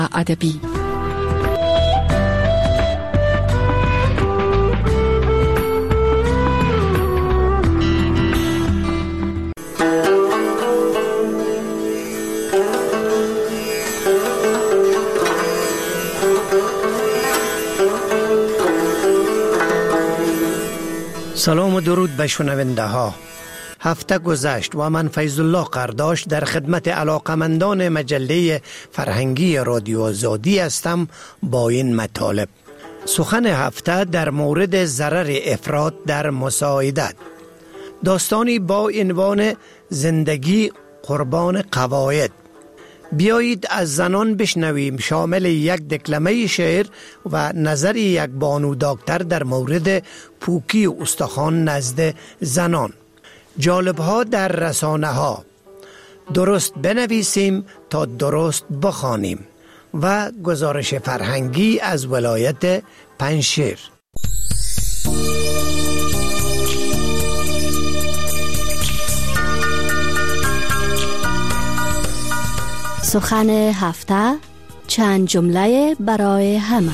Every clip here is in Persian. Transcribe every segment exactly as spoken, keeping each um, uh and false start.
ادبی. سلام و درود به شنونده ها. هفته گذشت و من فیض الله قرداش در خدمت علاقمندان مجله فرهنگی رادیو آزادی هستم با این مطالب. سخن هفته در مورد ضرر افراط در مساعدت. داستانی با عنوان زندگی قربان قواعد. بیایید از زنان بشنویم، شامل یک دکلمه شعر و نظر یک بانو دکتر در مورد پوکی و استخوان نزد زنان. جالبها در رسانه ها. درست بنویسیم تا درست بخوانیم و گزارش فرهنگی از ولایت پنجشیر. سخن هفته، چند جمله برای همه.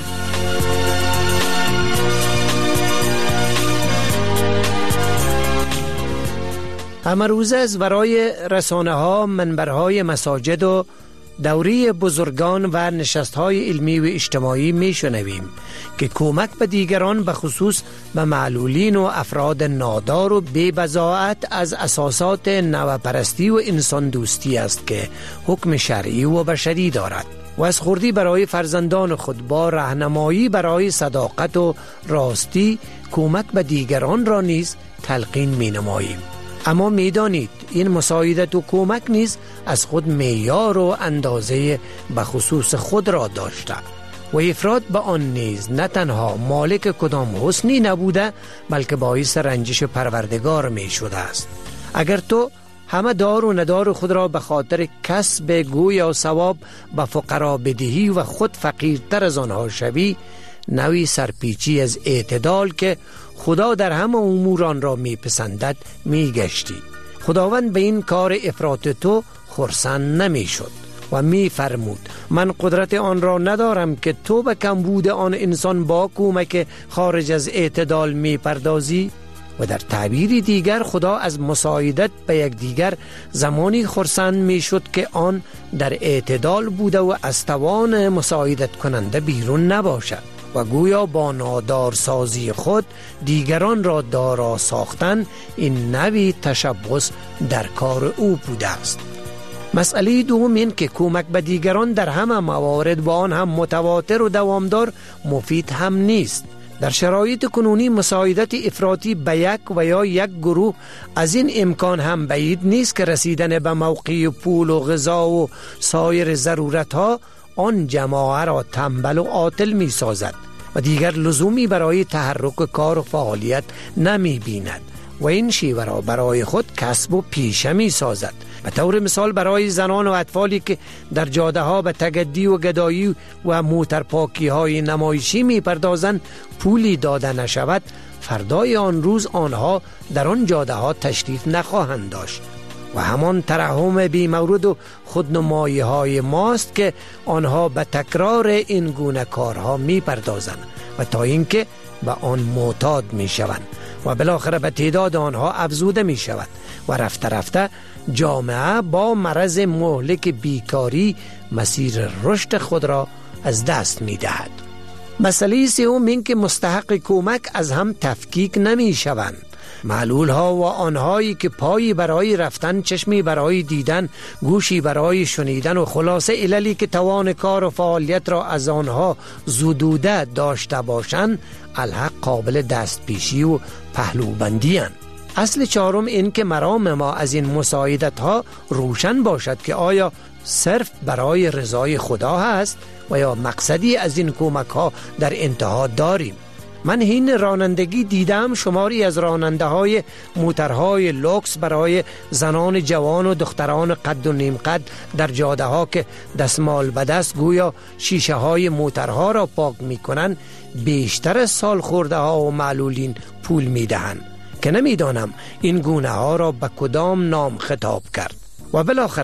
همه روزه از ورای رسانه ها، منبرهای مساجد و دوری بزرگان و نشستهای علمی و اجتماعی می شنویم که کمک به دیگران، به خصوص به معلولین و افراد نادار و بی بضاعت، از اساسات نوپرستی و انسان دوستی است که حکم شرعی و بشری دارد و از خردی برای فرزندان خود با راهنمایی برای صداقت و راستی کمک به دیگران را نیز تلقین می نماییم. اما می دانید این مساعدت و کمک نیز از خود معیار و اندازه به خصوص خود را داشته و افراط به آن نیز نه تنها مالک کدام حسنی نبوده بلکه باعث رنجش پروردگار می شده است. اگر تو همه دار و ندار خود را به خاطر کسب گویا ثواب به فقرا بدهی و خود فقیرتر از آنها شوی، نوی سرپیچی از اعتدال که خدا در همه امور آن را می پسندد می گشتی. خداوند به این کار افراط تو خرسند نمی شد و می فرمود من قدرت آن را ندارم که تو به کمبود آن انسان با کمک خارج از اعتدال می پردازی. و در تعبیر دیگر خدا از مساعدت به یک دیگر زمانی خرسند می شد که آن در اعتدال بوده و از توان مساعدت کننده بیرون نباشد و گویا با نادارسازی خود دیگران را دارا ساختن این نوی تشبث در کار او بوده است. مسئله دوم این که کمک به دیگران در همه موارد با آن هم متواتر و دوامدار مفید هم نیست. در شرایط کنونی مساعدت افراطی به یک و یا یک گروه از این امکان هم بعید نیست که رسیدن به موقع پول و غذا و سایر ضرورت ها آن جماعه را تنبل و عاطل می سازد و دیگر لزومی برای تحرک کار و فعالیت نمی بیند و این شیوه را برای خود کسب و پیشه می سازد. به طور مثال برای زنان و اطفالی که در جاده ها به تگدی و گدایی و موترپاکی های نمایشی می پردازند پولی داده نشود، فردای آن روز آنها در آن جاده ها تشریف نخواهند داشت و همان ترحم بی مورد و خودنمایی های ماست که آنها به تکرار این گونه کارها می پردازند و تا اینکه به آن معتاد می شوند و بالاخره به تعداد آنها افزوده می شود و رفته رفته جامعه با مرض مهلک بیکاری مسیر رشد خود را از دست می دهد. مسئله سوم این که مستحق کمک از هم تفکیک نمی شوند. معلول ها و آنهایی که پایی برای رفتن، چشمی برای دیدن، گوشی برای شنیدن و خلاصه عللی که توان کار و فعالیت را از آنها زدوده داشته باشند، الحق قابل دست پیشی و پهلوبندی اند. اصل چهارم این که مرام ما از این مساعدت ها روشن باشد که آیا صرف برای رضای خدا هست و یا مقصدی از این کمک ها در انتها داریم. من این رانندگی دیدم شماری از راننده های موترهای لوکس برای زنان جوان و دختران قد و نیم قد در جاده ها که دستمال به دست گویا شیشه های موترها را پاک می کنند بیشتر از سال خورده ها و معلولین پول می دهند که نمی دانم این گونه ها را به کدام نام خطاب کرد. و بالاخره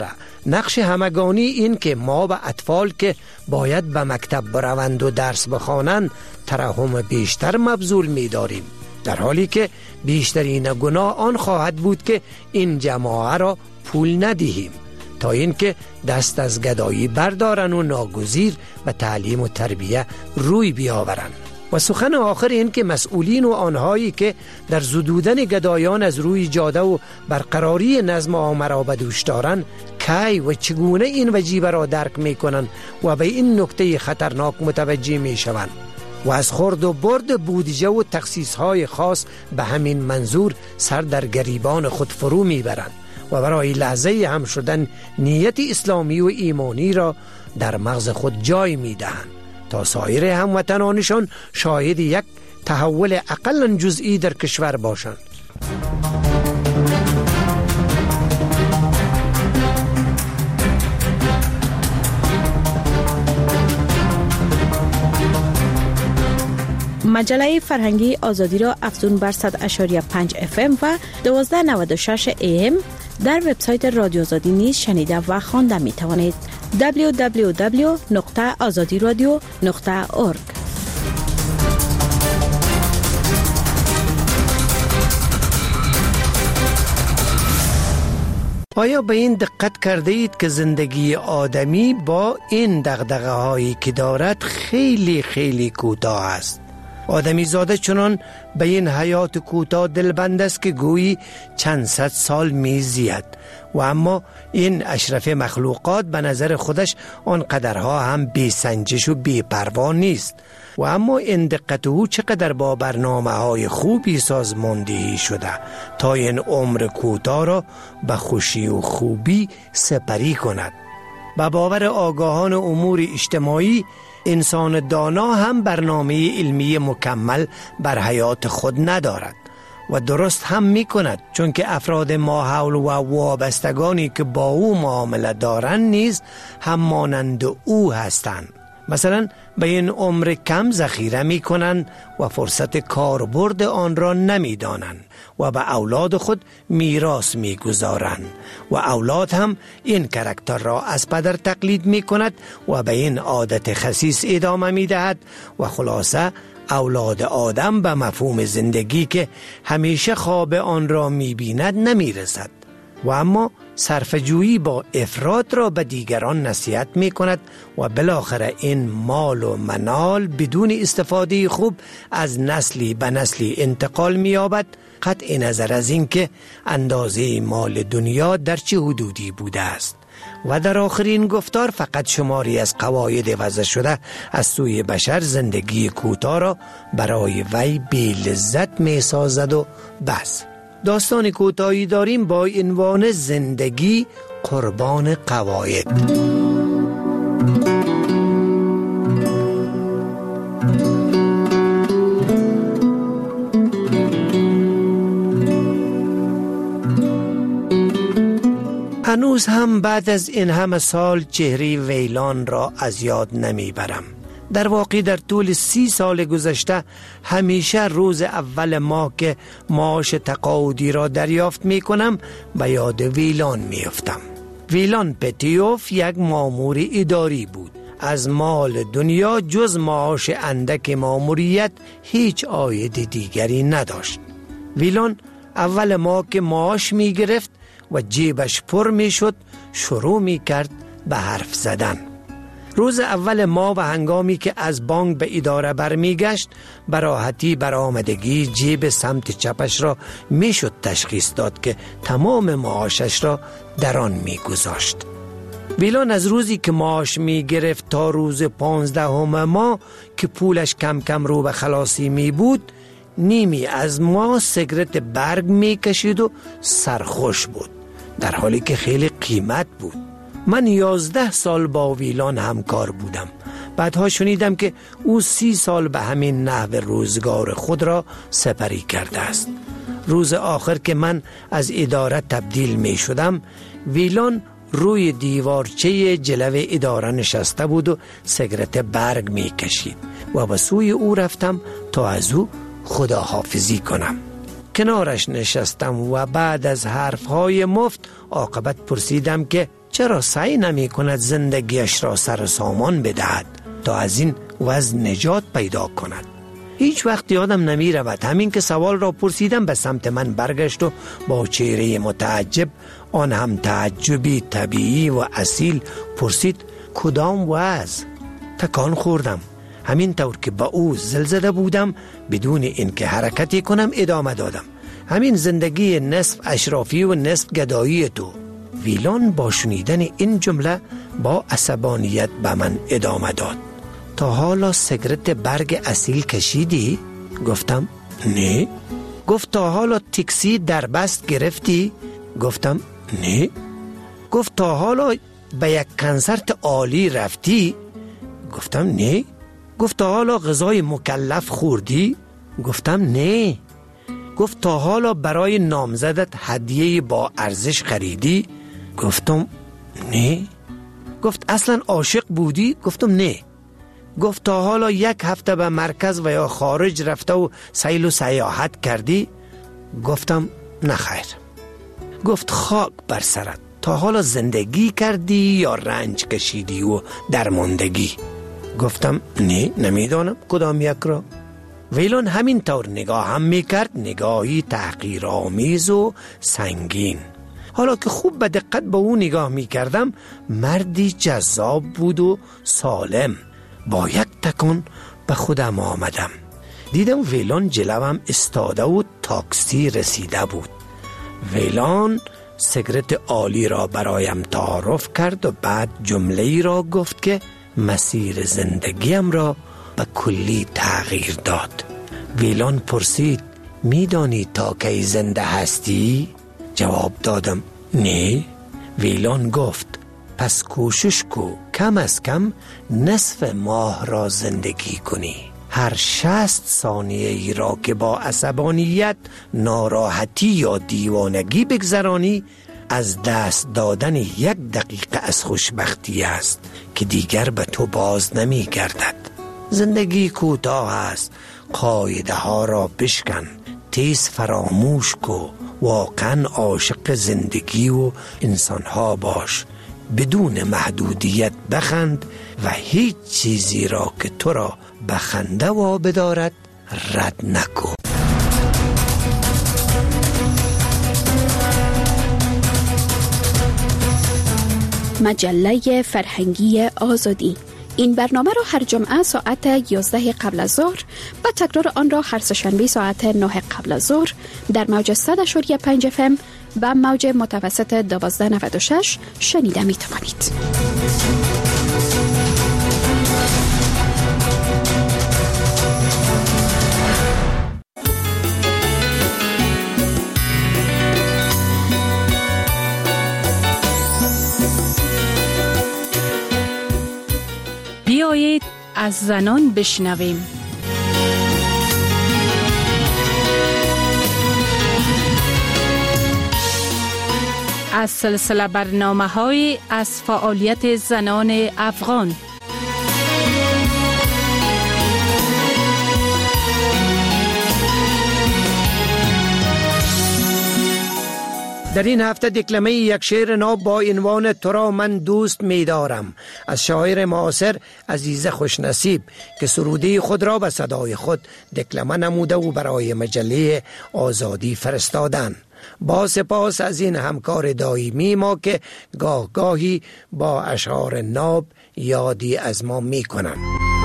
نقش همگانی این که ما به اطفال که باید به مکتب بروند و درس بخوانند ترحم بیشتر مبذول می داریم، در حالی که بیشترین گناه آن خواهد بود که این جماعه را پول ندهیم تا اینکه دست از گدایی بردارن و ناگزیر به تعلیم و تربیه روی بیاورند. و سخن آخر این که مسئولین و آنهایی که در زدودن گدایان از روی جاده و برقراری نظم عامه را به دوش دارند کی و چگونه این وجیبه را درک می کنند و به این نکته خطرناک متوجه می شوند و از خورد و برد بودجه و تخصیص های خاص به همین منظور سر در گریبان خود فرو می برند و برای لحظه هم شدن نیت اسلامی و ایمانی را در مغز خود جای می دهند تا سایر هموطنانشان شاهد یک تحول اقلا جزئی در کشور باشند. مجله فرهنگی آزادی را افزون بر صد و پنج و پنج اف ام و دوازده و نود و شش ای ام در وبسایت رادیو آزادی نیز شنیده و خوانده می توانید. دبلیو دبلیو دبلیو نقطه آزادی رادیو نقطه اورگ. آیا به این دقت کرده اید که زندگی آدمی با این دغدغه هایی که دارد خیلی خیلی کوتاه است؟ آدمی زاده چنان به این حیات کوتاه دلبند است که گویی چند صد سال میزید و اما این اشرف مخلوقات به نظر خودش آنقدرها هم بی سنجش و بی پروا نیست و اما این دقت او چقدر با برنامه های خوبی سازماندهی شده تا این عمر کوتاه را به خوشی و خوبی سپری کند. به باور آگاهان امور اجتماعی انسان دانا هم برنامه علمی مکمل بر حیات خود ندارد و درست هم می کند، چون که افراد ماحول و وابستگانی که با او معامله دارند نیز هم مانند او هستند. مثلا به این عمر کم ذخیره می کنند و فرصت کاربرد آن را نمی دانند و به اولاد خود میراث می گذارند و اولاد هم این کاراکتر را از پدر تقلید می کند و به این عادت خسیس ادامه می دهد و خلاصه اولاد آدم به مفهوم زندگی که همیشه خواب آن را می بیند نمی رسد و اما صرفه‌جویی با افراط را به دیگران نصیحت می کند و بالاخره این مال و منال بدون استفاده خوب از نسلی به نسلی انتقال می یابد، قطع نظر از این که اندازه مال دنیا در چه حدودی بوده است. و در آخرین گفتار فقط شماری از قواعد وضع شده از سوی بشر زندگی کوتاه را برای وی بی لذت می سازد و بس. داستان کوتاهی داریم با عنوان زندگی قربان قواعد. هنوز هم بعد از این همه سال چهره ویلان را از یاد نمیبرم. در واقع در طول سی سال گذشته همیشه روز اول ماه که معاش تقاعدی را دریافت می کنم به یاد ویلان می افتم. ویلان پتیوف یک مامور اداری بود. از مال دنیا جز معاش اندک ماموریت هیچ عاید دیگری نداشت. ویلان اول ماه که معاش می گرفت و جیبش پر می شد شروع می کرد به حرف زدن. روز اول ماه و هنگامی که از بانک به اداره برمی گشت به راحتی برآمدگی جیب سمت چپش را می شد تشخیص داد که تمام معاشش را در آن می گذاشت. ویلان از روزی که معاش می گرفت تا روز پانزدهم ماه که پولش کم کم رو به خلاصی می بود نیمی از ما سیگرت برگ می کشید و سرخوش بود، در حالی که خیلی قیمت بود. من یازده سال با ویلان همکار بودم. بعدها شنیدم که او سی سال به همین نحو روزگار خود را سپری کرده است. روز آخر که من از اداره تبدیل می شدم ویلان روی دیوارچه جلو اداره نشسته بود و سیگرت برگ می کشید و به سوی او رفتم تا از او خداحافظی کنم. کنارش نشستم و بعد از حرفهای مفت عاقبت پرسیدم که چرا سعی نمی کند زندگیش را سر سامان بدهد تا از این وضع نجات پیدا کند؟ هیچ وقت یادم نمی رود همین که سوال را پرسیدم به سمت من برگشت و با چهره متعجب، آن هم تعجبی طبیعی و اصیل، پرسید کدام وضع؟ تکان خوردم. همین طور که با او زل زده بودم بدون اینکه حرکتی کنم ادامه دادم. همین زندگی نصف اشرافی و نصف گدایی تو. ویلان با شنیدن این جمله با عصبانیت به من ادامه داد. تا حالا سیگرت برگ اصیل کشیدی؟ گفتم نه. گفت تا حالا تاکسی در بست گرفتی؟ گفتم نه. گفت تا حالا به یک کنسرت عالی رفتی؟ گفتم نه. گفت تا حالا غذای مکلف خوردی؟ گفتم نه. گفت تا حالا برای نامزدت هدیه با ارزش خریدی؟ گفتم نه. گفت اصلا عاشق بودی؟ گفتم نه. گفت تا حالا یک هفته به مرکز و یا خارج رفته و سیل و سیاحت کردی؟ گفتم نه خیر. گفت خاک بر سرت، تا حالا زندگی کردی یا رنج کشیدی و درماندگی؟ گفتم نه، نمیدانم کدام یک را. ویلون همین طور نگاه هم میکرد، نگاهی تحقیرآمیز و سنگین. حالا که خوب به دقت به او نگاه میکردم، مردی جذاب بود و سالم. با یک تکان به خودم آمدم. دیدم ویلون جلوم استاده و تاکسی رسیده بود. ویلون سیگرت عالی را برایم تعارف کرد و بعد جمله‌ای را گفت که مسیر زندگیم را به کلی تغییر داد. ویلون پرسید میدانی تا کی زنده هستی؟ جواب دادم نه. ویلون گفت پس کوشش کو کم از کم نصف ماه را زندگی کنی. هر شصت ثانیه ای را که با عصبانیت، ناراحتی یا دیوانگی بگذرانی، از دست دادن یک دقیقه از خوشبختی است که دیگر به تو باز نمی گردد. زندگی کوتاه است، قاعده ها را بشکن، تیز فراموش کو، واقعا عاشق زندگی و انسان ها باش، بدون محدودیت بخند و هیچ چیزی را که تو را به خنده وابدارد رد نکو. مجله فرهنگی آزادی. این برنامه را هر جمعه ساعت یازده قبل از ظهر و تکرار آن را هر سه‌شنبه ساعت نه قبل از ظهر در موج صد و پنج اف ام و موج متوسط دوازده نود و شش شنیده می توانید. بیایید از زنان بشنویم. از سلسله برنامه‌های از فعالیت زنان افغان. در این هفته دکلمه یک شعر ناب با عنوان تو را من دوست می دارم از شاعر معاصر عزیز خوشنصیب که سروده خود را به صدای خود دکلمه نموده و برای مجله آزادی فرستادن. با سپاس از این همکار دائمی ما که گاه گاهی با اشعار ناب یادی از ما می کنند.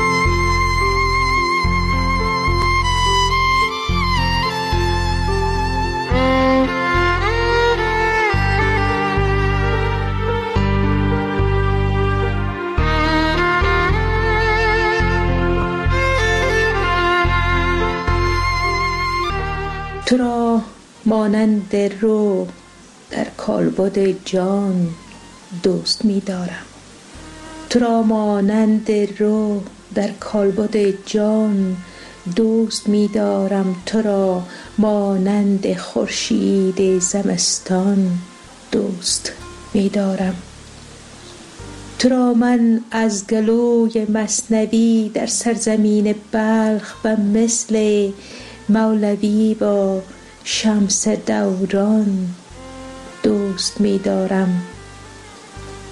تو را مانند رو در کالبد جان دوست می دارم. تو را مانند رو در کالبد جان دوست می دارم. تو را مانند خورشید زمستان دوست می دارم. تو را من از گلوی مثنوی در سرزمین بلخ و مثل مولوی با شمس دوران دوست می دارم.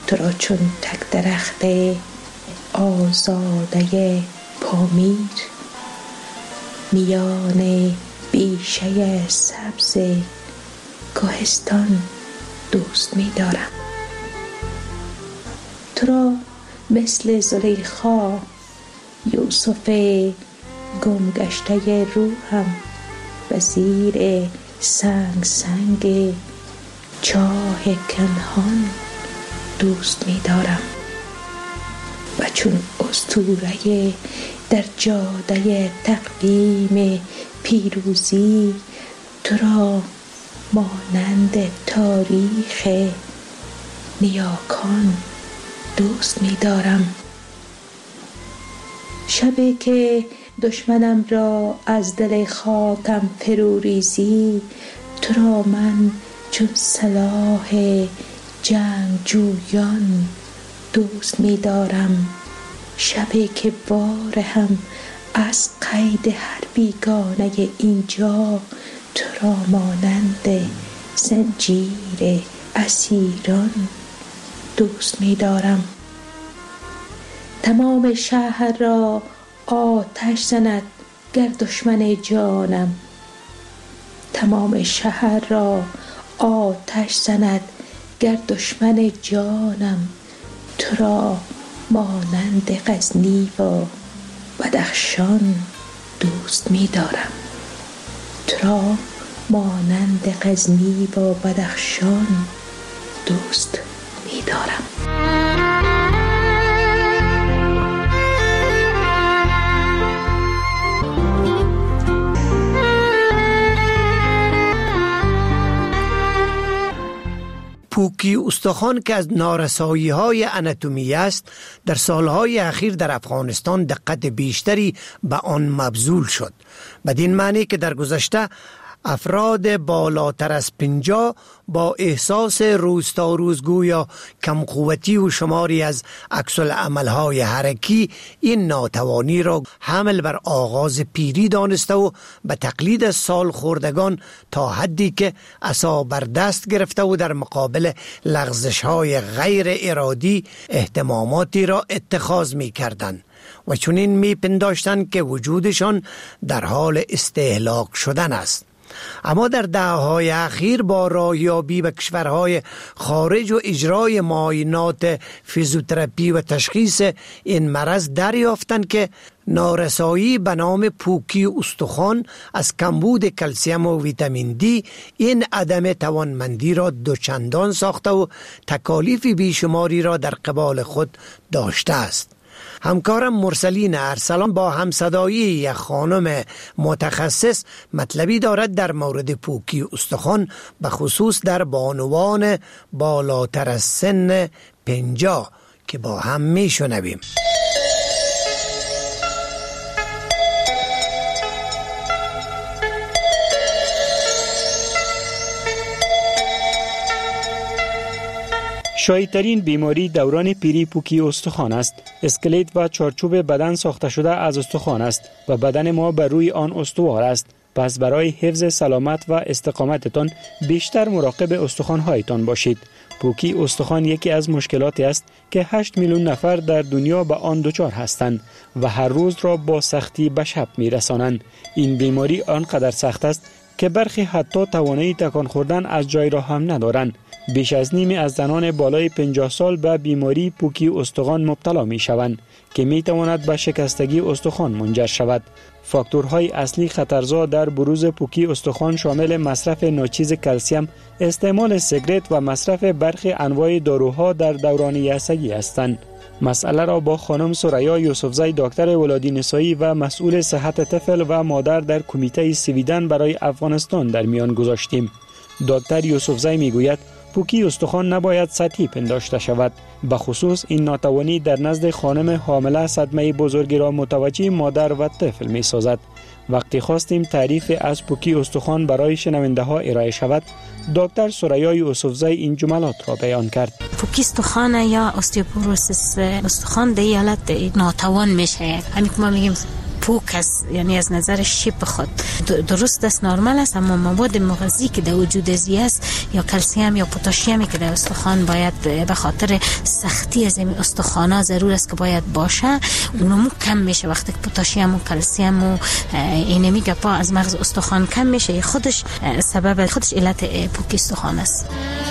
تو را چون تک درخت آزاده پامیر، میان بیشه سبز کاهستان دوست می دارم. تو را مثل زلیخا یوسف گمگشته روحم و زیر سنگ سنگ چاه کنهان دوست می دارم. و چون اسطوره در جاده تقویم پیروزی، تو را مانند تاریخ نیاکان دوست می دارم. شبی که دشمنم را از دل خاکم فرو ریزی، تو را من چون سلاح جنگجویان دوست می دارم. شبی که بار هم از قید هر بیگانه اینجا، تو را مانند زنجیر اسیران دوست می دارم. تمام شهر را آتش زند گر دشمن جانم، تمام شهر را آتش زند گر دشمن جانم. تو را مانند غزنی و بدخشان دوست می دارم. تو را مانند غزنی و بدخشان دوست می دارم. پوکی استخوان که از نارسایی های اناتومی است، در سالهای اخیر در افغانستان دقت بیشتری به آن مبذول شد. بدین معنی که در گذشته افراد بالاتر از پنجاه با احساس روز تا روز گویا کم قوتی و شماری از عکس العمل‌های حرکی این ناتوانی را حمل بر آغاز پیری دانسته و به تقلید سال خوردگان تا حدی که عصا بر دست گرفته و در مقابل لغزش‌های غیر ارادی اهتماماتی را اتخاذ می کردند و چنین می پنداشتند که وجودشان در حال استهلاک شدن است. اما در دهه‌های اخیر با راهیابی به کشورهای خارج و اجرای معاینات فیزیوتراپی و تشخیص این مرض دریافتند که نارسایی به نام پوکی استخوان از کمبود کلسیم و ویتامین دی این عدم توانمندی را دوچندان ساخته و تکالیف بیشماری را در قبال خود داشته است. همکارم مرسلین ارسلان با همصدایی یک خانم متخصص مطلبی دارد در مورد پوکی استخوان، به خصوص در بانوان بالاتر از سن پنجاه که با هم می شنویم. شایع‌ترین بیماری دوران پیری پوکی استخوان است. اسکلت و چارچوب بدن ساخته شده از استخوان است و بدن ما بر روی آن استوار است. پس برای حفظ سلامت و استقامتتان بیشتر مراقب استخوان‌هایتان باشید. پوکی استخوان یکی از مشکلاتی است که هشت میلیون نفر در دنیا به آن دچار هستند و هر روز را با سختی به شب می‌رسانند. این بیماری آنقدر سخت است که برخی حتی توانایی تکان خوردن از جای را هم ندارند. بیش از نیمی از زنان بالای پنجاه سال به بیماری پوکی استخوان مبتلا می شوند که می تواند به شکستگی استخوان منجر شود. فاکتورهای اصلی خطرزا در بروز پوکی استخوان شامل مصرف ناچیز کلسیم، استعمال سیگارت و مصرف برخی انواع داروها در دوران یائسگی هستند. مسئله را با خانم سریا یوسفزی دکتر ولادی نسایی و مسئول صحت طفل و مادر در کمیته سویدن برای افغانستان در میان گذاشتیم. دکتر یوسفزی می گوید پوکی استخوان نباید سطحی پنداشته شود. به خصوص این ناتوانی در نزد خانم حامله صدمه بزرگی را متوجه مادر و طفل می سازد. وقتی خواستیم تعریف از پوکی استخوان برای شنونده ها ارائه شود، دکتر سریا یوسفزی این جملات را بیان کرد. پوکی استخوان یا استیوپوروسیس استخوان در حالت ناتوان میشه. همین که ما میگیم پوک است، یعنی از نظر شیپ خود درست است، نرمال است، اما مواد مغذی که در وجود ازی است یا کلسیم یا پتاسیمی که در استخوان باید به خاطر سختی از این استخوانا ضرور است که باید باشه، اونمو کم میشه. وقتی که پتاسیم و کلسیم و اینمی گپا از مغز استخوان کم میشه، خودش سبب خودش علت پوکی استخوان است.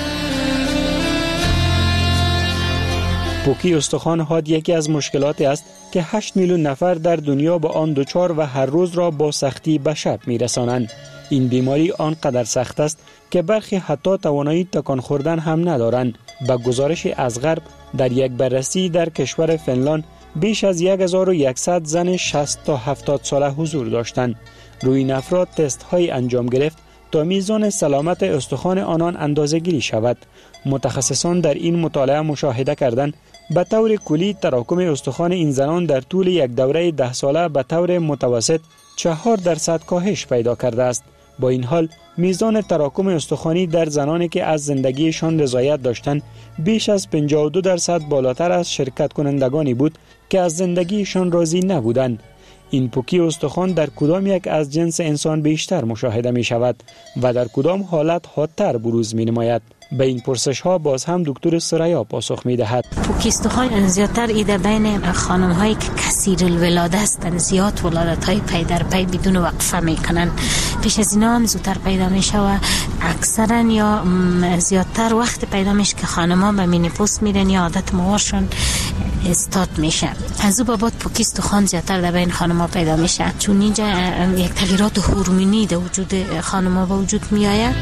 پوکی استخوان حاد یکی از مشکلاتی است که هشت میلیون نفر در دنیا با آن دچار و هر روز را با سختی به شب میرسانند. این بیماری آنقدر سخت است که برخی حتی توانایی تکان خوردن هم ندارند. با گزارش از غرب، در یک بررسی در کشور فنلاند بیش از هزار و صد زن شصت تا هفتاد ساله حضور داشتند. روی این افراد تست های انجام گرفت تا میزان سلامت استخوان آنان اندازه‌گیری شود. متخصصان در این مطالعه مشاهده کردند به طور کلی تراکم استخوان این زنان در طول یک دوره ده ساله به طور متوسط چهار درصد کاهش پیدا کرده است. با این حال میزان تراکم استخوانی در زنانی که از زندگیشان رضایت داشتند بیش از پنجاه و دو درصد بالاتر از شرکت کنندگانی بود که از زندگیشان راضی نبودند. این پوکی استخوان در کدام یک از جنس انسان بیشتر مشاهده می شود و در کدام حالت حادتر بروز می نماید؟ به این پرسش ها باز هم دکتر سریا پاسخ می دهد. پوکی استخوان زیادتر ایده بین خانم هایی که کثیر الولاده هستند، زیاد ولادت های پی در پی بدون وقفه می کنند. پیش از اینا هم زودتر پیدا می شود. اکثرا یا زیادتر وقت پیدا میشه که خانم ها به مینیپوس میرن یا عادت موارشون استاد میشه. از او بابت پوکی استخوان زیادتر در بین خانم ها پیدا میشه، چون اینجا یک تغییرات هورمونی در وجود خانم ها به وجود می آید.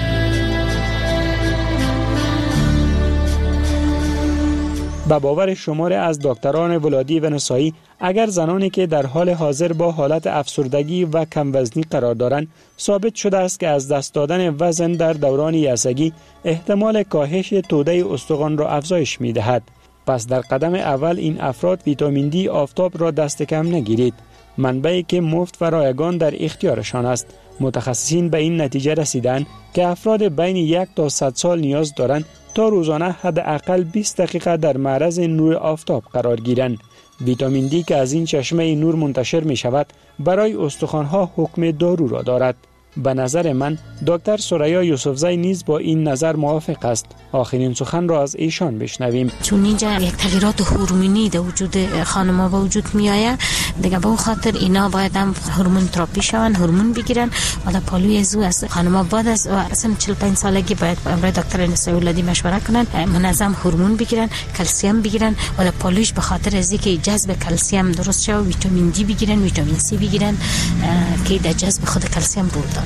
به باور شماری از دکتران ولادی و نسایی، اگر زنانی که در حال حاضر با حالت افسردگی و کم وزنی قرار دارند، ثابت شده است که از دست دادن وزن در دوران یائسگی احتمال کاهش توده استخوان را افزایش می دهد. پس در قدم اول این افراد ویتامین دی آفتاب را دست کم نگیرید، منبعی که مفت و رایگان در اختیارشان است. متخصصین به این نتیجه رسیدند که افراد بین یک تا صد سال نیاز دارند تا روزانه حداقل بیست دقیقه در معرض نور آفتاب قرار گیرند. ویتامین دی که از این چشمه نور منتشر می شود برای استخوان‌ها حکم دارو را دارد. به نظر من دکتر سریا یوسفزی نیز با این نظر موافق است. آخرین سخن را از ایشان بشنویم. چون اینجا یک تغییرات هورمونی در وجود خانم‌ها به وجود میآید، دیگه به خاطر اینا باید هم هورمون تراپی شون، هورمون بگیرن و در پالوی زو از خانم‌ها بعد از اصلا چهل و پنج سالگی باید برای دکتر نسایی ولادی مشوره کنن، منظم هورمون بگیرن، کلسیم بگیرن و در پالویش به خاطر از اینکه جذب کلسیم درست شه، ویتامین دی بگیرن، ویتامین سی بگیرن که در جذب خود کلسیم رول داره.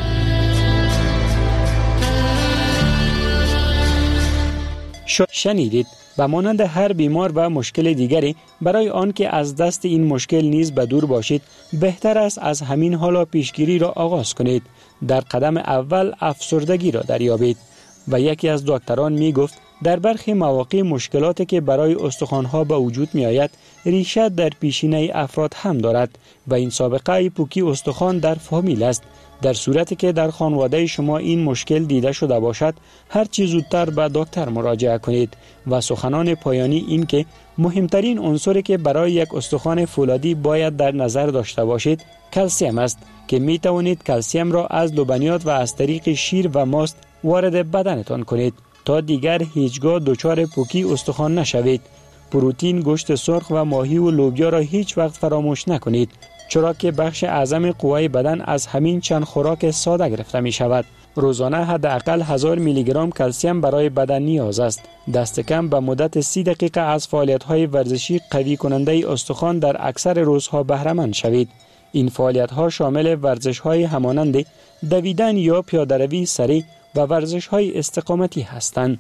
شنیدید. و مانند هر بیمار و مشکل دیگری، برای آن که از دست این مشکل نیز به دور باشید، بهتر است از همین حالا پیشگیری را آغاز کنید. در قدم اول افسردگی را دریابید. و یکی از دکتران می گفت در برخی مواقع مشکلاتی که برای استخوان‌ها به وجود می آید ریشه در پیشینه افراد هم دارد و این سابقه پوکی استخوان در فامیل است. در صورتی که در خانواده شما این مشکل دیده شده باشد، هر چه زودتر به دکتر مراجعه کنید. و سخنان پایانی این که مهمترین عنصری که برای یک استخوان فولادی باید در نظر داشته باشید کلسیم است که می توانید کلسیم را از لبنیات و از طریق شیر و ماست وارد بدنتان کنید تا دیگر هیچگاه دچار پوکی استخوان نشوید. پروتئین، گوشت سرخ و ماهی و لوبیا را هیچ وقت فراموش نکنید، چرا که بخش اعظم قوای بدن از همین چند خوراک ساده گرفته می شود. روزانه حداقل هزار میلی گرم کلسیم برای بدن نیاز است. دست کم به مدت سی دقیقه از فعالیت‌های ورزشی قوی کننده استخوان در اکثر روزها بهره مند شوید. این فعالیت‌ها شامل ورزش‌های همانند دویدن یا پیاده‌روی سریع و ورزش‌های استقامتی هستند.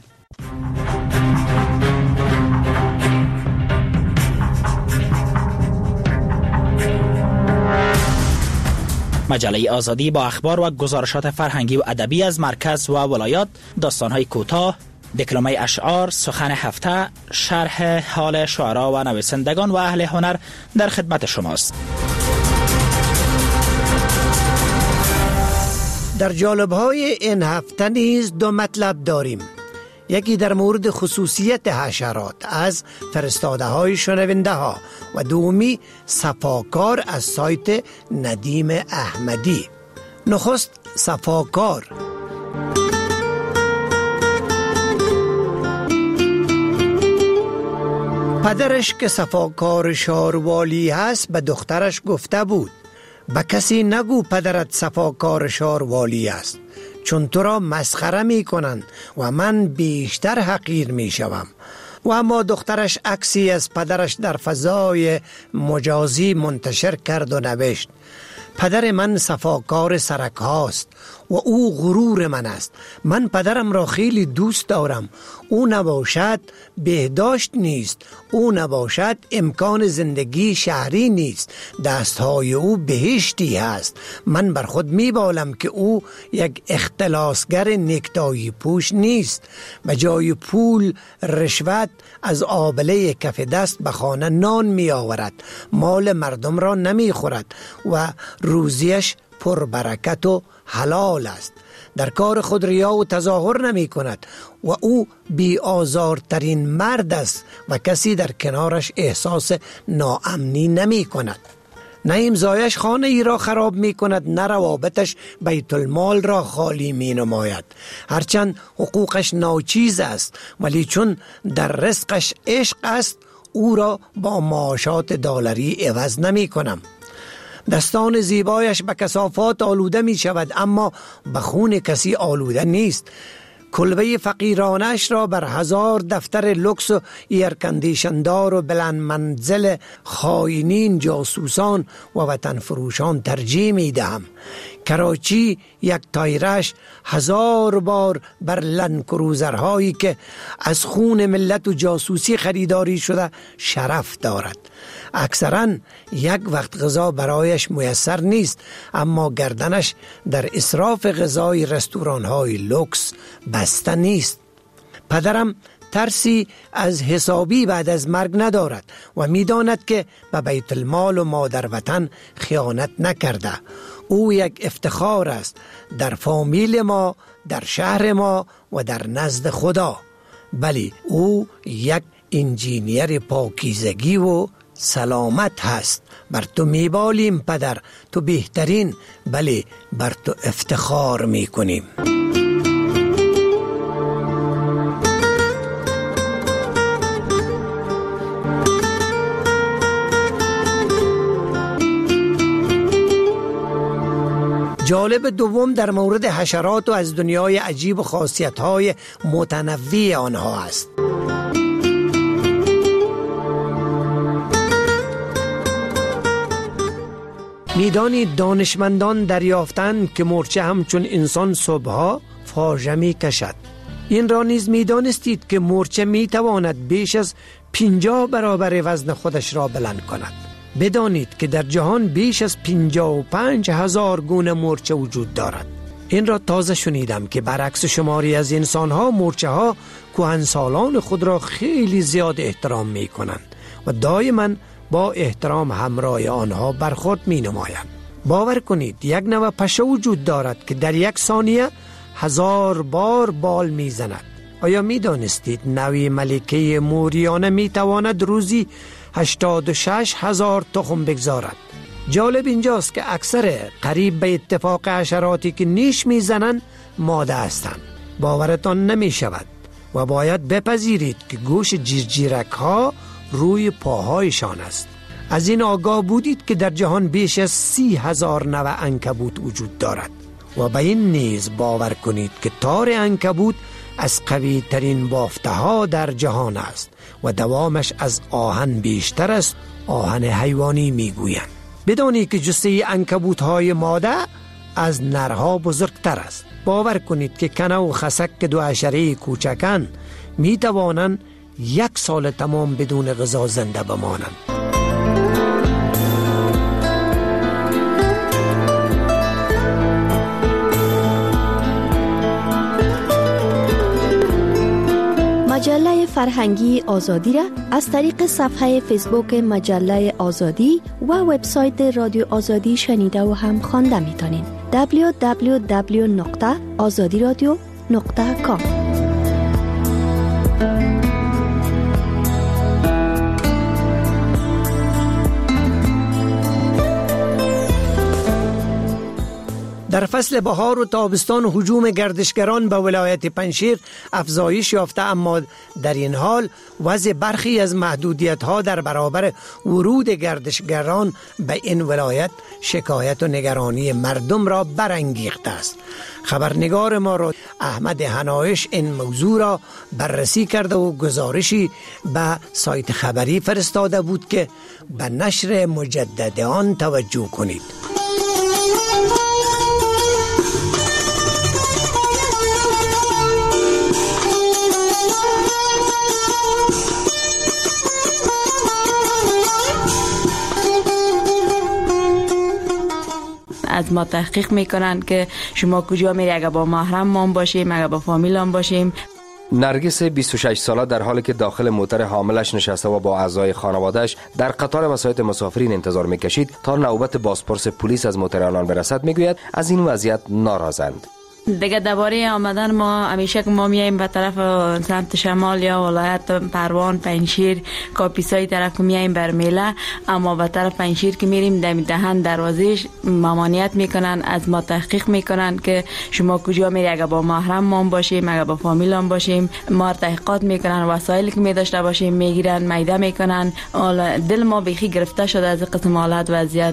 مجله آزادی با اخبار و گزارشات فرهنگی و ادبی از مرکز و ولایات، داستان‌های کوتاه، دکلمه اشعار، سخن هفته، شرح حال شعرا و نویسندگان و اهل هنر در خدمت شماست. در جالب‌های این هفته نیز دو مطلب داریم. یکی در مورد خصوصیت حشرات از فرستاده های شنونده ها و دومی صفاکار از سایت ندیم احمدی. نخست صفاکار. پدرش که صفاکار شاروالی هست به دخترش گفته بود به کسی نگو پدرت صفاکار شاروالی است، چون تو را مسخره می کنند و من بیشتر حقیر می شوم. و اما دخترش عکسی از پدرش در فضای مجازی منتشر کرد و نوشت پدر من صفاکار سرک هاست و او غرور من است. من پدرم را خیلی دوست دارم. او نباشد بهداشت نیست، او نباشد امکان زندگی شهری نیست، دستهای او بهشتی هست. من بر خود میبالم که او یک اختلاسگر نکتایی پوش نیست. به جای پول رشوت از آبله کف دست به خانه نان می آورد، مال مردم را نمی خورد و روزیش پر برکت و حلال است. در کار خود ریا و تظاهر نمی کند و او بی آزارترین مرد است و کسی در کنارش احساس ناامنی نمی کند. نه امضایش خانه ای را خراب می کند، نه روابطش بیت المال را خالی می نماید. هرچند حقوقش ناچیز است، ولی چون در رزقش عشق است او را با معاشات دلاری عوض نمی کنم. دستان زیبایش به کثافات آلوده می شود اما به خون کسی آلوده نیست. کلبه فقیرانش را بر هزار دفتر لکس و ایرکندیشندار و بلند منزل خائنین، جاسوسان و وطن فروشان ترجیح می دهم. کراچی یک تایرش هزار بار بر لندکروزرهایی که از خون ملت و جاسوسی خریداری شده شرف دارد. اکثرا یک وقت غذا برایش میسر نیست اما گردنش در اسراف غذای رستوران‌های لکس بسته نیست. پدرم ترسی از حسابی بعد از مرگ ندارد و میداند که به بیت المال و مادر وطن خیانت نکرده. او یک افتخار است در فامیل ما، در شهر ما و در نزد خدا. بلی او یک انجینیر پاکیزگی و سلامت هست. بر تو میبالیم پدر، تو بهترین، بلی بر تو افتخار میکنیم. جالب دوم در مورد حشرات و از دنیای عجیب و خاصیت‌های متنوع آنها است. میدانید دانشمندان دریافتند که مورچه همچون انسان صبحها فاژه می کشد. این را نیز میدانستید که مورچه می تواند بیش از پنجاه برابر وزن خودش را بلند کند. بدانید که در جهان بیش از پنجاه و پنج هزار گونه مورچه وجود دارد. این را تازه شنیدم که برعکس شماری از انسانها، مورچه ها کهنسالان خود را خیلی زیاد احترام می کنند و دائما با احترام همراه آنها برخورد می نمایند. باور کنید یک نوع پشه وجود دارد که در یک ثانیه هزار بار بال می زند. آیا می دانستید نوع ملکه موریانه می تواند روزی هشتاد و شش هزار تخم بگذارد؟ جالب اینجاست که اکثر قریب به اتفاق حشراتی که نیش می زنند ماده هستند. باورتان نمی شود و باید بپذیرید که گوش جیرجیرک ها روی پاهایشان است. از این آگاه بودید که در جهان بیش از سی هزار نوع عنکبوت وجود دارد و به این نیز باور کنید که تار عنکبوت از قوی ترین بافته ها در جهان است و دوامش از آهن بیشتر است. آهن حیوانی میگویند. بدانید که جثه عنکبوت های ماده از نرها بزرگتر است. باور کنید که کنه و خسک که دو حشره کوچکن می توانند یک سال تمام بدون غذا زنده بمانند. مجله فرهنگی آزادی را از طریق صفحه فیسبوک مجله آزادی و وبسایت رادیو آزادی شنیده و هم خوانده میتونید. دبلیو دبلیو دبلیو دات آزادی رادیو دات کام در فصل بهار و تابستان هجوم گردشگران به ولایت پنجشیر افزایش یافته، اما در این حال وضع برخی از محدودیت‌ها در برابر ورود گردشگران به این ولایت شکایت و نگرانی مردم را برانگیخته است. خبرنگار ما را احمد حنایش این موضوع را بررسی کرده و گزارشی به سایت خبری فرستاده بود که به نشر مجدد آن توجه کنید. از ما تحقیق میکنن که شما کجا میری، اگر با محرم ما باشیم، اگر با فامیل هم باشیم. نرگس بیست و شش ساله در حالی که داخل موتر حاملش نشسته و با اعضای خانواده‌اش در قطار وسایط مسافرین انتظار میکشید تا نوبت بازپرس پلیس از موتر آنان برسد، میگوید از این وضعیت ناراضند. دیگه درباره آمدن ما همیشه که ما میایم به طرف سمت شمال یا ولایت پروان، پنجشیر، کاپیسای طرف میایم برمیله، اما به طرف پنجشیر که میریم دم دهن دروازش ممانعت میکنن، از ما تحقیق میکنن که شما کجا میری، اگر با محرم ما باشیم، اگر با فامیل هم باشیم، ما تحقیقات میکنن، وسایلی که می داشته باشیم میگیرن، میده میکنن. دل ما بیخی گرفته شده از قسم حالت وضعیت،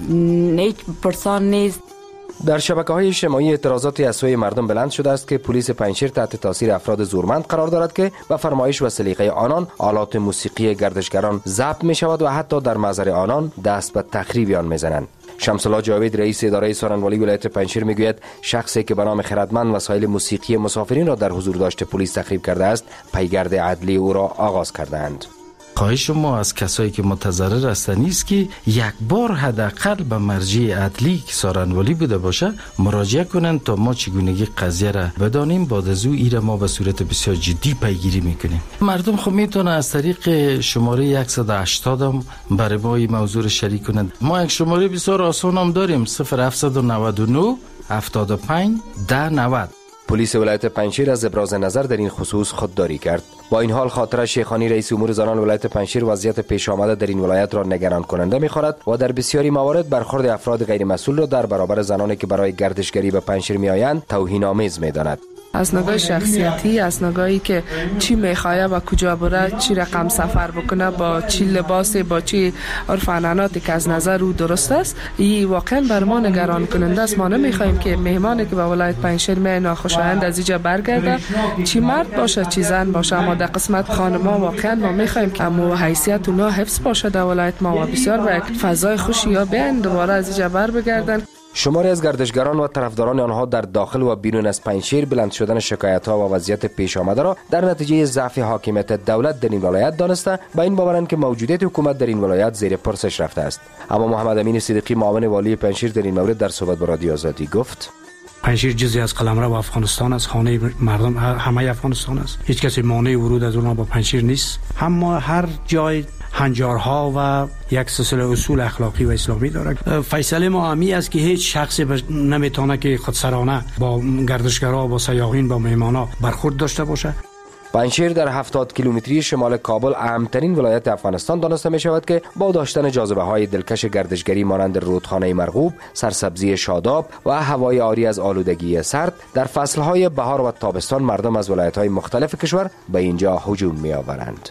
هیچ پرسان نیست. در شبکه‌های اجتماعی اعتراضاتی از سوی مردم بلند شده است که پلیس پنجشیر تحت تاثیر افراد زورمند قرار دارد که به فرمایش و سلیقه آنان آلات موسیقی گردشگران ضبط می شود و حتی در محضر آنان دست به تخریب آن میزنند. شمس الله جاوید رئیس اداره سارنوالی ولایت پنجشیر میگوید شخصی که به نام خردمند وسایل موسیقی مسافرین را در حضور داشته پلیس تخریب کرده است، پیگرد عدلی او را آغاز کردند. خواهش ما از کسایی که متضرر هستند نیست که یک بار حداقل به مرجع عدلی که سارنوالی بوده باشه مراجعه کنند تا ما چگونگی قضیه را بدانیم. بعد از او ایره ما به صورت بسیار جدی پیگیری میکنیم. مردم خب میتونه از طریق شماره صد و هشتاد هم برای ما این موضوع شریک کنند. ما یک شماره بسیار آسان هم داریم، صفر هفتصد و نود و نه هفتاد و پنج ده نود. پلیس ولایت پنجشیر از ابراز نظر در این خصوص خودداری کرد. با این حال خاطره شیخانی رئیس امور زنان ولایت پنجشیر وضعیت پیش آمده در این ولایت را نگران کننده می‌خواد و در بسیاری موارد برخورد افراد غیر مسئول را در برابر زنانی که برای گردشگری به پنجشیر میآیند توهین‌آمیز می‌داند. از نگاه شخصیتی، از نگاهی که چی میخواه و کجا بره، چی رقم سفر بکنه، با چی لباسی، با چی عرف عنعناتی که از نظر او درست است، این واقعا بر ما نگران کننده است. ما نمیخوایم که مهمانی که به ولایت پنجشیر می ناخوشایند از اینجا برگرده، چی مرد باشه چی زن باشه، اما در قسمت خانما واقعا ما میخوایم که امو حیثیت اونا حفظ باشه در ولایت ما و بسیار به یک فضای خوشی یا بیان دوباره از اینجا بر بگردن. شماری از گردشگران و طرفداران آنها در داخل و بیرون از پنجشیر بلند شدن شکایت‌ها و وضعیت پیش آمده را در نتیجه ضعف حاکمیت دولت در این ولایت دانسته با این باورند که موجودیت حکومت در این ولایت زیر پرسش رفته است. اما محمد امین صدیقی معاون والی پنجشیر در این مورد در صحبت با رادیو آزادی گفت: پنجشیر جزئی از قلمرو و افغانستان است، خانه مردم همه افغانستان است. هیچ کسی مانع ورود از اونها با پنجشیر نیست. اما هر جای هنجارها و یک سلسله اصول اخلاقی و اسلامی دارد. فیصله ما همی است که هیچ شخصی نمیتونه که خودسرانه با گردشگرها، با سیاحین، با مهمانا برخورد داشته باشه. پنجشیر در هفتاد کیلومتری شمال کابل اهمترین ولایت افغانستان دانسته می شود که با داشتن جاذبه های دلکش گردشگری مانند رودخانه مرغوب، سرسبزی شاداب و هوای عاری از آلودگی سرد، در فصلهای بهار و تابستان مردم از ولایت های مختلف کشور به اینجا هجوم می آورند.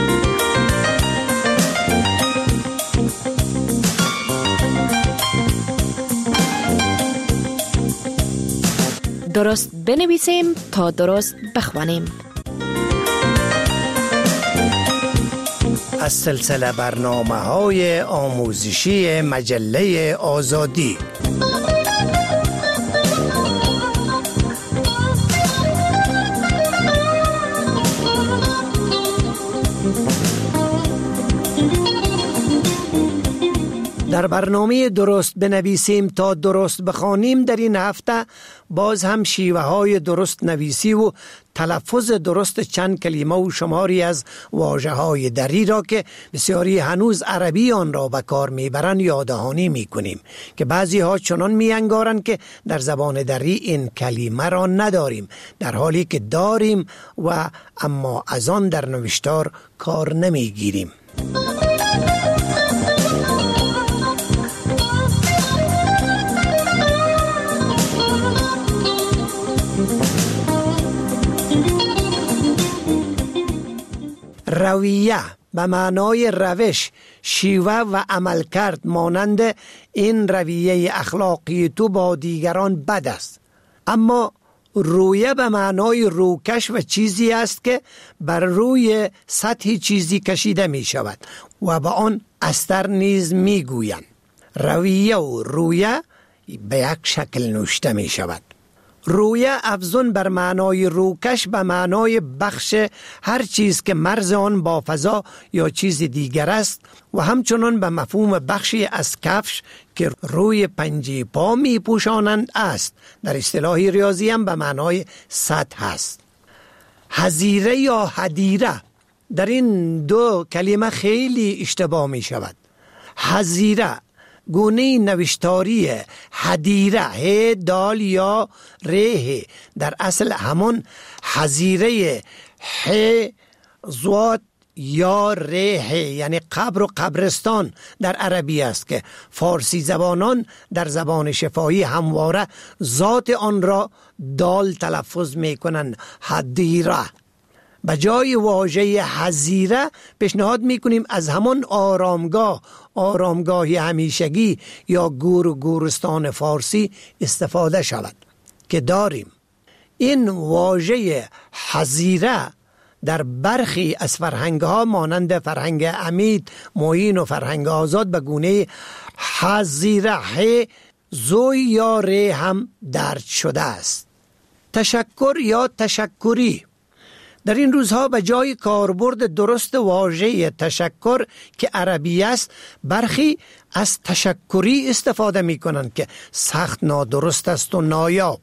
درست بنویسیم تا درست بخوانیم. از سلسله برنامه‌های آموزشی مجله آزادی. در برنامه درست بنویسیم تا درست بخوانیم در این هفته باز هم شیوه های درست نویسی و تلفظ درست چند کلمه و شماری از واژه های دری را که بسیاری هنوز عربی آن را به کار میبرند یاددهانی میکنیم که بعضی ها چنان میانگارند که در زبان دری این کلمه را نداریم، در حالی که داریم و اما از آن در نوشتار کار نمیگیریم. رویه به معنای روش، شیوه و عمل کرد مانند این رویه اخلاقی تو با دیگران بد است. اما رویه به معنای روکش و چیزی است که بر روی سطح چیزی کشیده می شود و به آن استر نیز می گویند. رویه و رویه به یک شکل نوشته می شود. رویه افزون بر معنای روکش به معنای بخش هر چیز که مرز آن با فضا یا چیز دیگر است و همچنان به مفهوم بخشی از کفش که روی پنجه پا می پوشانند است. در اصطلاح ریاضی هم به معنای سطح است. حظیره یا حدیره، در این دو کلمه خیلی اشتباه می شود. حظیره گونه نوشتاری حدیره ه دال یا ره در اصل همون حظیره ح زوات یا ره یعنی قبر و قبرستان در عربی است که فارسی زبانان در زبان شفاهی همواره ذات آن را دال تلفظ می کنند، حدیره. به جای واژه حظیره پیشنهاد میکنیم از همان آرامگاه، آرامگاهی همیشگی یا گور و گورستان فارسی استفاده شود که داریم. این واژه حظیره در برخی از فرهنگ ها مانند فرهنگ امید، معین و فرهنگ آزاد به گونه حظیره زوی یا ره هم درج شده است. تشکر یا تشکری، در این روزها به جای کاربرد درست واژه تشکر که عربی است، برخی از تشکری استفاده می کنند که سخت نادرست است و نایاب،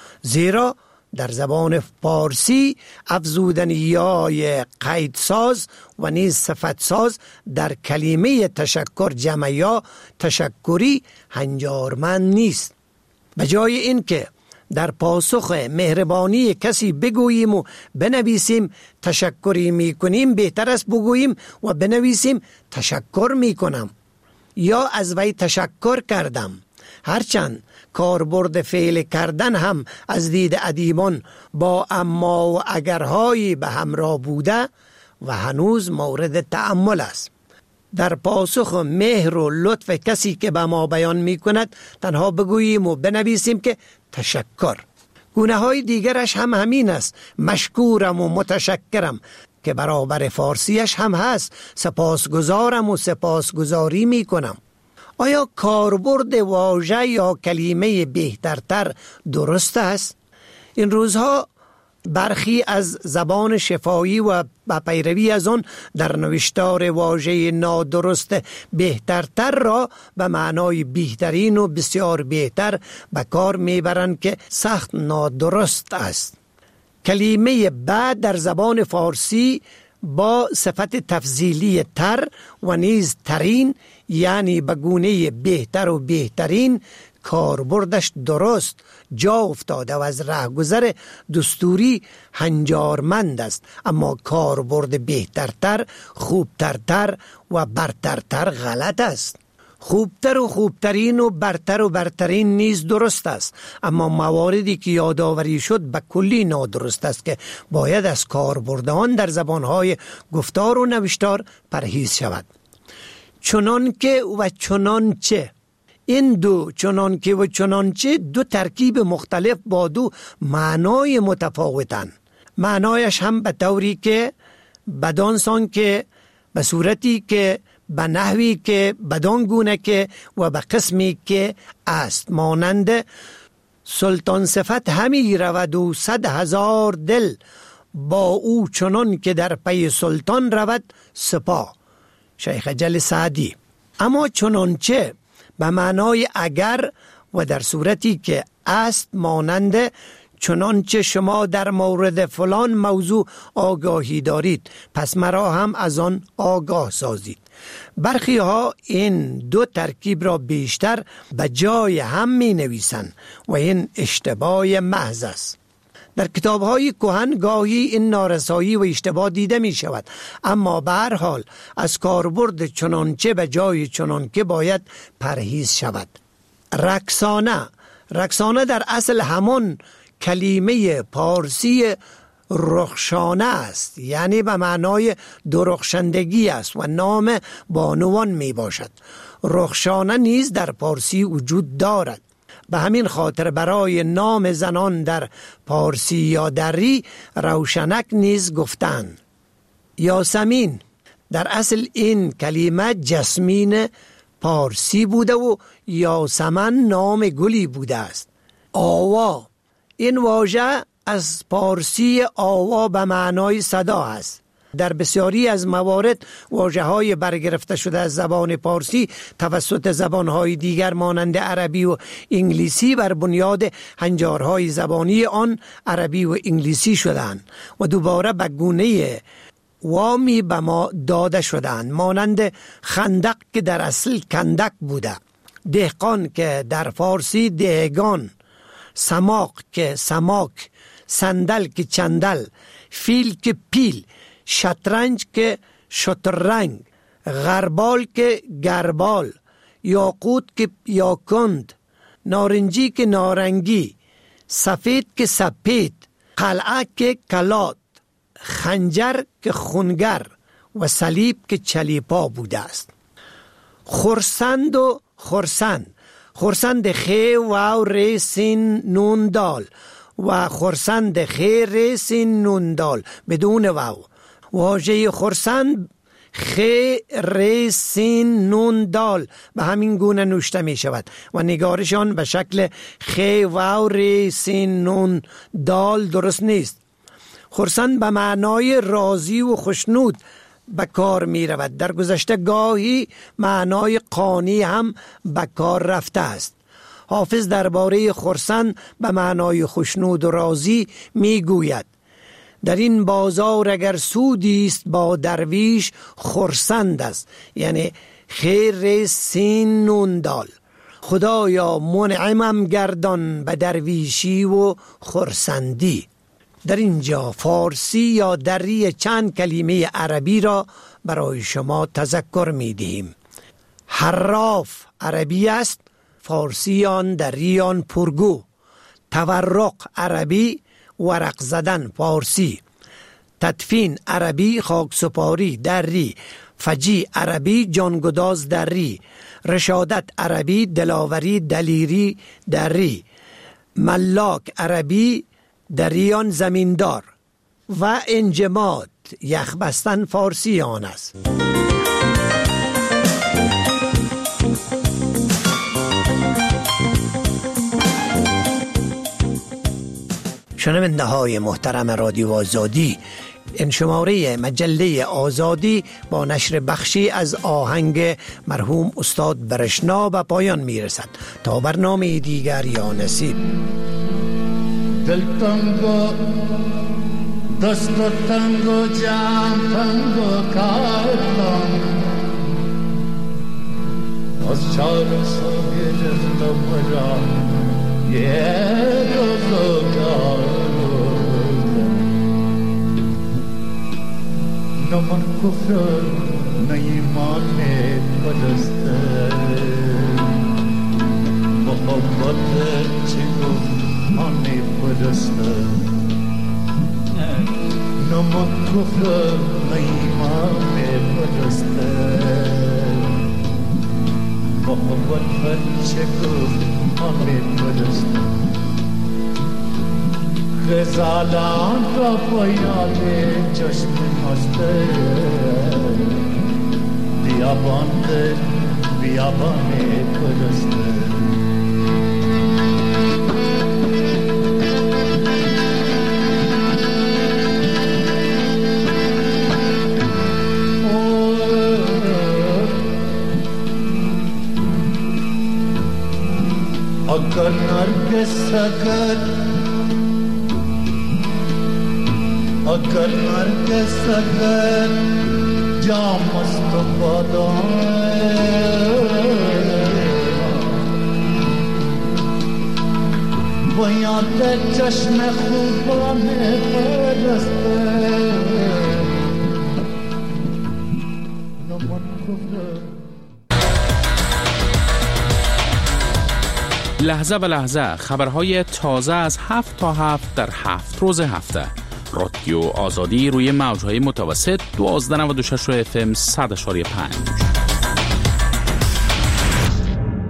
زیرا در زبان فارسی افزودنی یا قیدساز و نیز صفتساز در کلمه تشکر جمع یا تشکری هنجارمند نیست. به جای این که در پاسخ مهربانی کسی بگوییم و بنویسیم تشکری می کنیم، بهتر است بگوییم و بنویسیم تشکر می کنم یا از وی تشکر کردم. هرچند کاربرد فعل کردن هم از دید ادیبان با اما و اگرهایی به همراه بوده و هنوز مورد تأمل است. در پاسخ مهر و لطف کسی که به ما بیان می کند تنها بگوییم و بنویسیم که تشکر. گونه های دیگرش هم همین است، مشکورم و متشکرم که برابر فارسیش هم هست، سپاسگزارم و سپاسگزاری می کنم. آیا کاربرد واژه یا کلمه بهترتر درست است؟ این روزها برخی از زبان شفاهی و با پیروی از آن در نوشتار واژه نادرست بهترتر را به معنای بهترین و بسیار بهتر به کار میبرند که سخت نادرست است. کلمه بعد در زبان فارسی با صفت تفضیلی تر و نیز ترین یعنی به گونه بهتر و بهترین کاربردش درست جا افتاده و از رهگذر دستوری هنجارمند است، اما کاربرد بهترتر، خوبترتر و برترتر غلط است. خوبتر و خوبترین و برتر و برترین نیز درست است، اما مواردی که یادآوری شد به کلی نادرست است که باید از کاربرد آن در زبانهای گفتار و نوشتار پرهیز شود. چنانکه و چنانچه، این دو چنانکه و چنانچه دو ترکیب مختلف با دو معنای متفاوتند. معنایش هم به طوری که بدانسان که به صورتی که به نحوی که بدان گونه که و به قسمی که است، مانند سلطان صفت همی رود و صد هزار دل با او چنان که در پی سلطان رود سپاه، شیخ جل سعدی. اما چنانچه به معنای اگر و در صورتی که است، مانند چنانچه شما در مورد فلان موضوع آگاهی دارید پس مرا هم از آن آگاه سازید. برخی ها این دو ترکیب را بیشتر به جای هم می نویسند و این اشتباه محض است. در کتاب‌های کهن گاهی این نارسایی و اشتباه دیده می شود، اما به هر حال از کاربرد چنانچه به جای چنانکه باید پرهیز شود. رقصانه، رقصانه در اصل همان کلمه پارسی رخشانه است، یعنی به معنای درخشندگی است و نام بانوان می باشد. رخشانه نیز در پارسی وجود دارد. به همین خاطر برای نام زنان در پارسی یا دری روشنک نیز گفتند. یاسمین در اصل این کلمه جسمین پارسی بوده و یاسمن نام گلی بوده است. آوا، این واژه از پارسی آوا به معنای صدا است. در بسیاری از موارد واژه‌های برگرفته شده از زبان پارسی توسط زبان‌های دیگر مانند عربی و انگلیسی بر بنیاد هنجارهای زبانی آن عربی و انگلیسی شدند و دوباره به گونه وامی به ما داده شدند، مانند خندق که در اصل کندک بوده، دهقان که در فارسی دهگان، سماق که سماک، صندل که چندل، فیل که پیل، شطرنج که شطرنگ، غربال که گربال، یاقوت که یاکند، نارنجی که نارنگی، سفید که سپید، قلعه که کلات، خنجر که خونگر و صلیب که چلیپا بوده است. خرسند و خرسند، خرسند خی و ری سین نون دال و خرسند خی ری سین نون دال بدون واو. واژه خرسند خی ری سین نون دال به همین گونه نوشته می شود و نگارشان به شکل خی واو ری سین نون دال درست نیست. خرسند به معنای راضی و خوشنود به کار می رود. در گذشته گاهی معنای قانی هم به کار رفته است. حافظ درباره خرسند به معنای خوشنود و راضی می گوید: در این بازار اگر سودی است با درویش خرسند است، یعنی خیر سین نون دال. خدایا منعمم گردان به درویشی و خرسندی. در اینجا فارسی یا دری چند کلمه عربی را برای شما تذکر می دهیم. حراف عربی است، فارسی آن دری آن پرگو. تورق عربی، ورق زدن فارسی. تدفین عربی، خاک سپاری دری. فجی عربی، جانگداز دری. رشادت عربی، دلاوری دلیری دری. ملاک عربی، دریان زمیندار. و انجماد یخ بستن فارسی آن است. شنونده های محترم رادیو آزادی، این شماره مجله آزادی با نشر بخشی از آهنگ مرحوم استاد برشنا به پایان می رسد. تا برنامه دیگر یا نصیب. دل تنگو دست تنگو جام تنگو کارم از چار سوی جست مرا یه روزو کارم نمن کفر نیمان پرسته محبت چگو آنی پرسته نمک کفر نیمان پرسته محبت چگو آنی پرسته غزالان را پایال چشم مسته بیابان بیابان پرسته اگر نرگس اگر اگر نرگس اگر جام است و بادام باید چشم خوبان پرسته نمون کفر لحظه به لحظه خبرهای تازه از هفت تا هفت در هفت روز هفته رادیو آزادی روی موجهای متوسط دوازده نود و شش اف ام صد و پنج.